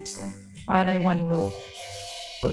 I want to go.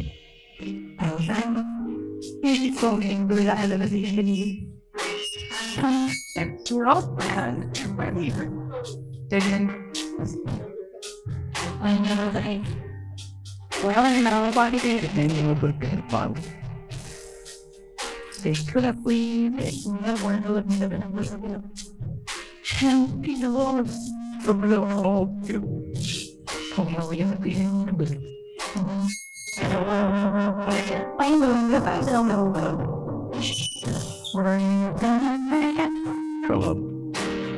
He's talking with I live in the and to rock and to my leader. Then I know that well, I know what it is, and you will get fun. They could have been, they never live in a help the Lord from the world to come out of the end. I know that I don't know. Come on.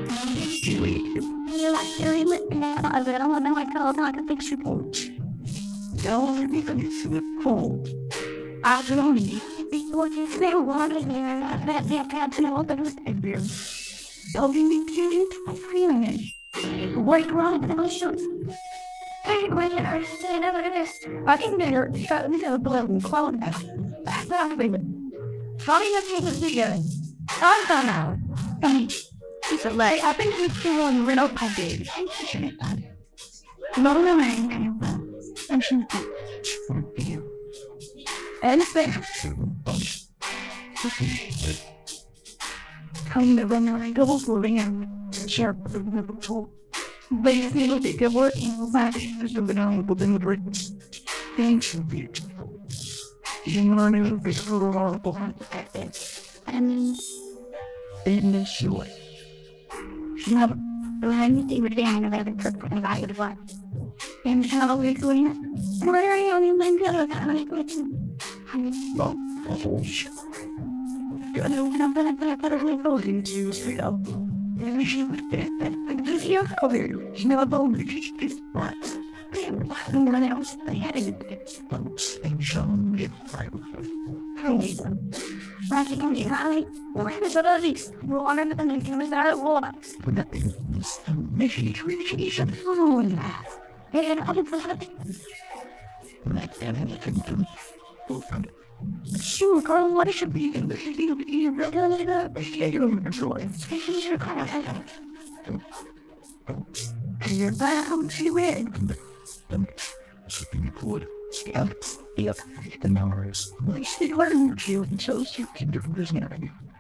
You like doing it now? I don't know. I call it a picture coach. Don't even see the cold. I don't need before you say what I hear. That they can't know that it's a beer. Don't need to get my feeling. Wait, wrong, and I'll show you. Hey, wait, I said this. I think they're shutting the blood clone. That's not even. Trying to take it together. I don't know. It's a lay. I think we're feeling rid of my baby. No, no, I'm sure you. Anything. Come to run around, go moving and share the tool. But if you look at your work, you'll find it's a bit on within the bridge. Things are beautiful. You learn a little bit of a lot behind it. And in this way, you have anything with the hand of every person in the life. And how we're doing it. Where are you on the end of the well, you know, I'm gonna go into you know. You're covered. You know, but someone else, they had it. And shown it right. Right on the high, or is it a least? Water and then give us that water. But that is a mission creation. Oh, yeah. And I was like, sure, Carl, what it should be in the city of Egypt. You're bound to it. Something good. Yep. The memories. I see what I'm doing, so you can do this now.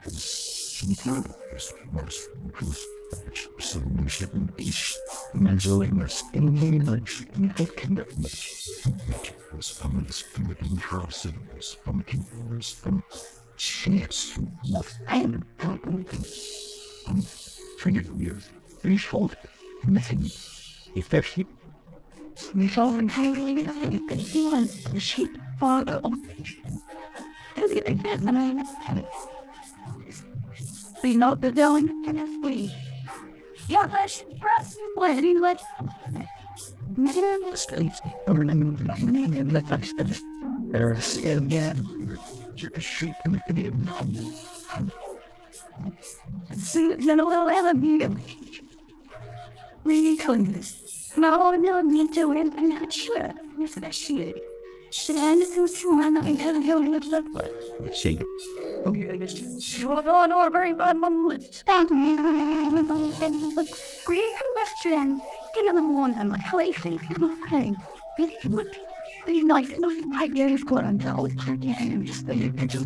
Some shipping each mentalness in the village in the kingdom. Some spiriting process from kingdoms from chance and for years. Threshold nothing effective. We saw in Halloween the sheep father. We know the going and we. Yeah, let's press plenty. Let's states over and let us there's again. Sheep and see the little enemy. We couldn't this. No, me too, and I'm not sure. Yes, that's shit. Send it to one I have held it up. Shake it. Okay, I guess. You're going over very bad moments. Thank you. Great question. Get on one and my placing. Okay. These nights, my game's going on now. It's again. Just the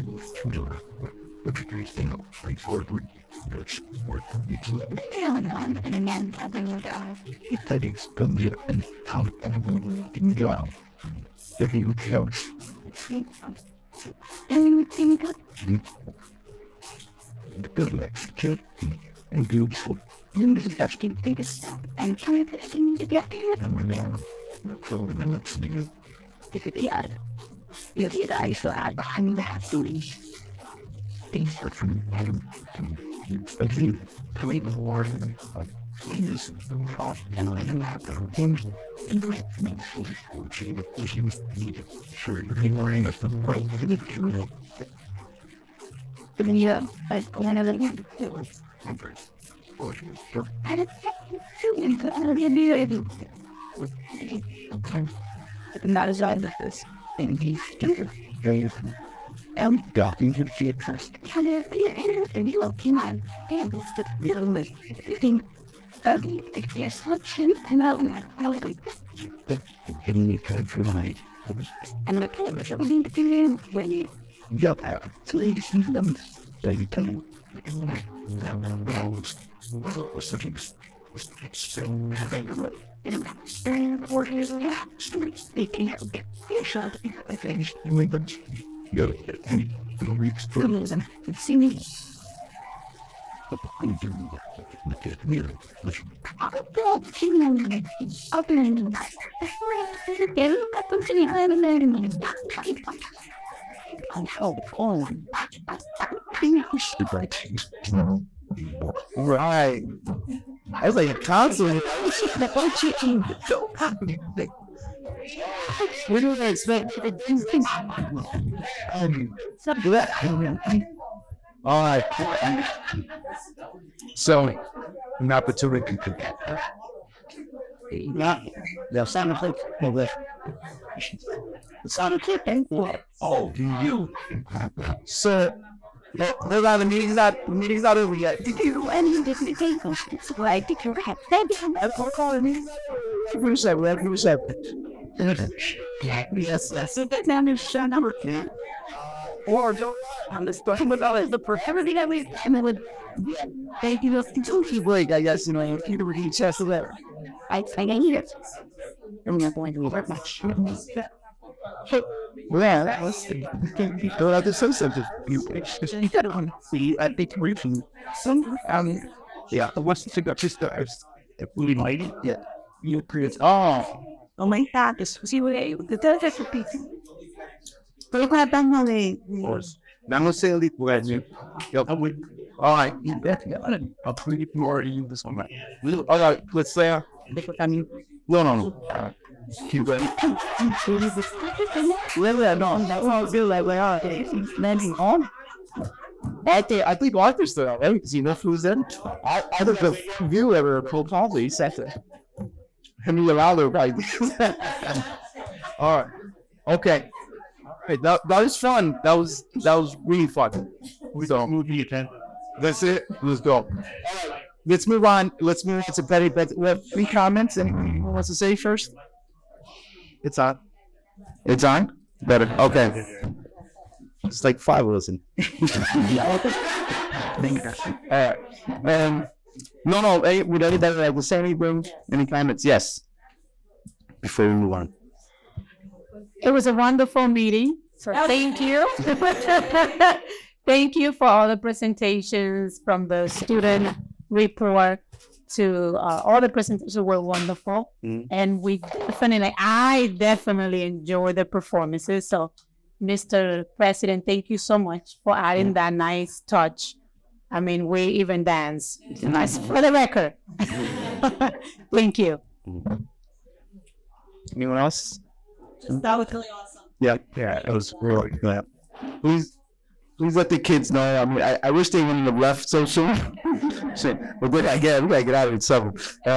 good legs, cute and beautiful. You just have to take a step and try to get there. Yeah. If I saw behind that story. Things are from but you play the war is and I don't have to change and if you need sure you're wearing a world but yeah, I kind of like I don't not as I like this and he's very talking to the trust. And you love him and it's the real thing. Yes, what's in and out and the camera shall be in when you jump out. So you see them. So you can. See me. Right. I was like constantly. We don't expect all right. So, an opportunity to They'll sound like the sound of clipping. oh, do you? So, there's not the meeting's not over yet. Did you any different people? Why did you have that? Yes, that's it. Now it's show number 2. Or don't on the special with the for everything that we and then with thank you to Wait, I guess you know you can read chest of that. I need it. I'm not going to work much. Well, that was go out to some subject. You got one. See, I think briefly. Some yeah, the Western cigar just if we might yeah. You create Oh my God, this was you the death of people. Pero kaya bang mali? Vamos a salir por allí. All right, you bet. I'll put it more in this one. All right, let's say. No. Keep it. Landing on. I think Arthur still out. You know who's in? I think the view ever pulled probably said it. Henry Ronaldo, right? All right. Okay. Hey, that was fun. That was really fun. We don't move the attend. That's it. Let's go. All right. Let's move on. Let's move to Betty. We have 3 comments. Anyone wants to say first? It's on. It's on. Better. Okay. It's like 5 of us. All right. No. Hey, would anybody like to say anything? Any comments? Yes. Before we move on. It was a wonderful meeting. So thank you. Thank you for all the presentations from the student report to all the presentations were wonderful. Mm-hmm. And I definitely enjoyed the performances. So Mr. President, thank you so much for adding that nice touch. I mean, we even dance. Nice for the record. Thank you. Anyone else? That was really awesome. Yeah, it was really good. Please let the kids know. I mean, I wish they wouldn't have left so soon. But we gotta get out of it. So,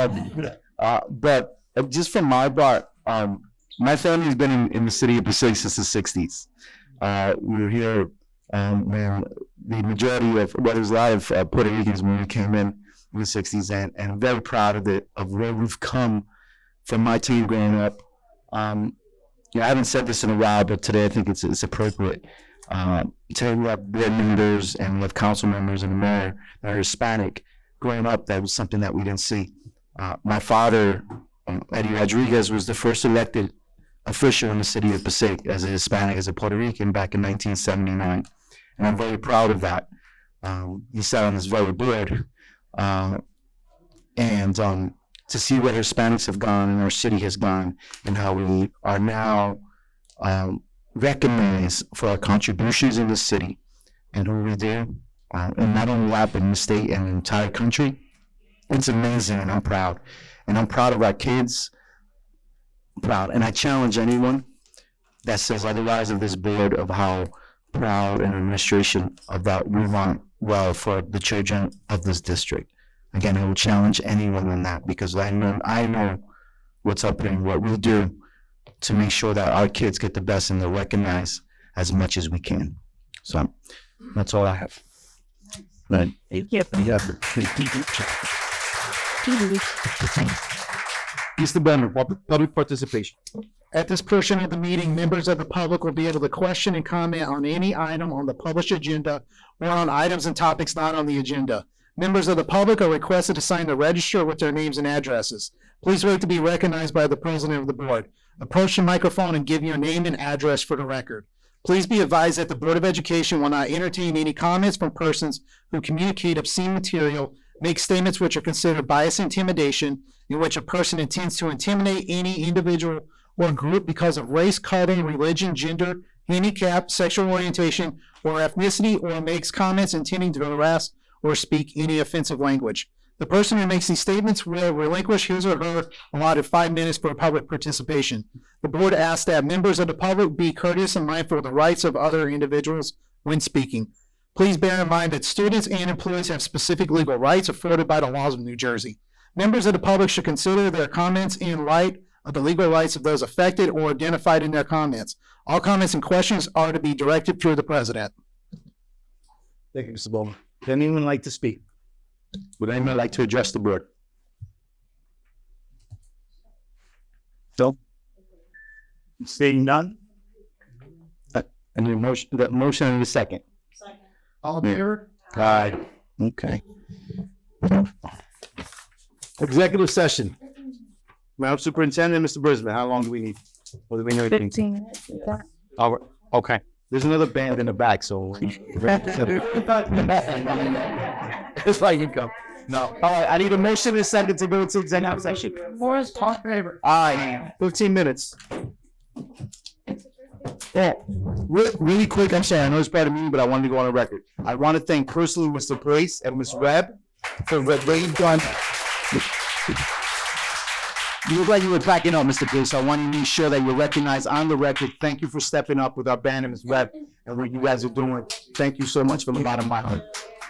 but just from my part, my family's been in the city of Passaic since the '60s. We were here, when the majority of what is alive Puerto Ricans when we came in the '60s, and I'm very proud of where we've come from my team growing up. I haven't said this in a while, but today I think it's appropriate. Today we have board members and we have council members and the mayor that are Hispanic. Growing up, that was something that we didn't see. My father, Eddie Rodriguez, was the first elected official in the city of Passaic as a Hispanic, as a Puerto Rican back in 1979. And I'm very proud of that. He sat on this very board. To see where Hispanics have gone and our city has gone and how we are now recognized for our contributions in the city and who we do, and not only that, but in the state and the entire country. It's amazing, and I'm proud. And I'm proud of our kids. Proud. And I challenge anyone that says otherwise of this board of how proud and administration of that we want well for the children of this district. Again, I will challenge anyone on that because I know what's up and what we'll do to make sure that our kids get the best and they're recognized as much as we can. So that's all I have. Right. Thank you. Yeah. Mr. Brenner, public participation. At this portion of the meeting, members of the public will be able to question and comment on any item on the published agenda or on items and topics not on the agenda. Members of the public are requested to sign the register with their names and addresses. Please wait to be recognized by the president of the board. Approach the microphone and give your name and address for the record. Please be advised that the Board of Education will not entertain any comments from persons who communicate obscene material, make statements which are considered bias intimidation, in which a person intends to intimidate any individual or group because of race, color, religion, gender, handicap, sexual orientation, or ethnicity, or makes comments intending to harass or speak any offensive language. The person who makes these statements will relinquish his or her allotted 5 minutes for public participation. The board asks that members of the public be courteous and mindful of the rights of other individuals when speaking. Please bear in mind that students and employees have specific legal rights afforded by the laws of New Jersey. Members of the public should consider their comments in light of the legal rights of those affected or identified in their comments. All comments and questions are to be directed through the president. Thank you, Mr. Bowman. Does anyone like to speak? Would anyone like to address the board? Phil? Seeing none? And the motion and the second. All in favor? Aye. Okay. Executive session. Madam Superintendent, Mr. Brisbane, how long do we need? Or do we know anything? 15 minutes. All right. Okay. There's another band in the back, so. It's like you come. No. All right. I need a motion and a second to go to executive session. Morris, all in favor. Aye. 15 minutes. Yeah, really quick, I'm sorry, I know it's part of me, but I wanted to go on the record. I want to thank personally Mr. Brace and Ms. Webb for what they've done. You look like you were backing up, Mr. Pace. I want to make sure that you're recognized on the record. Thank you for stepping up with our band and Ms. Webb and what you guys are doing. Thank you so much from the bottom of my heart.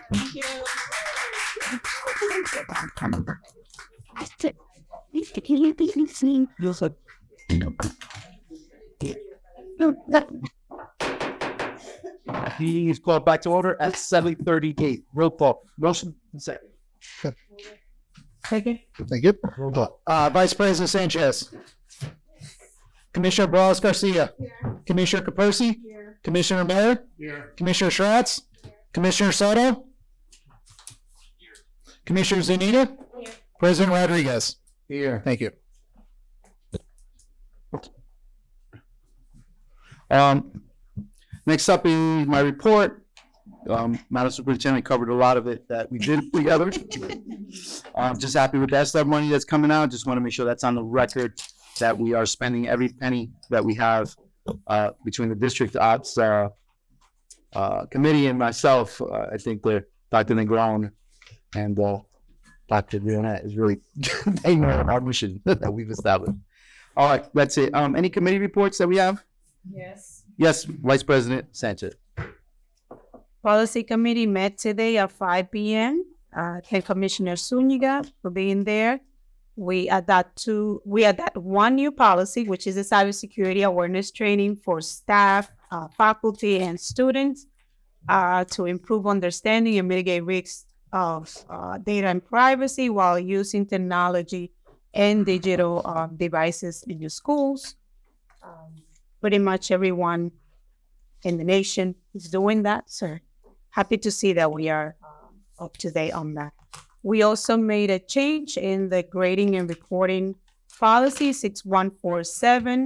He's called back to order at 7:38. Roll call. Motion and second. Thank you. Vice President Sanchez. Commissioner Bras Garcia. Commissioner Caposi. Commissioner Mayer. Commissioner Schratz. Commissioner Soto. Commissioner Zanita. President Rodriguez. Here. Thank you. Next up is my report. Madam Superintendent covered a lot of it that we did together. I'm just happy with that stuff money that's coming out. Just want to make sure that's on the record that we are spending every penny that we have between the district ops committee and myself. I think Dr. Negron and Dr. Leonette is really they know our mission that we've established. All right, that's it. Any committee reports that we have? Yes. Yes, Vice President Sanchez. Policy Committee met today at 5 p.m. Thank Commissioner Zuniga for being there. We adopt one new policy, which is a cybersecurity awareness training for staff, faculty, and students to improve understanding and mitigate risks of data and privacy while using technology and digital devices in your schools. Pretty much everyone in the nation is doing that, so happy to see that we are up to date on that. We also made a change in the grading and reporting policy 6147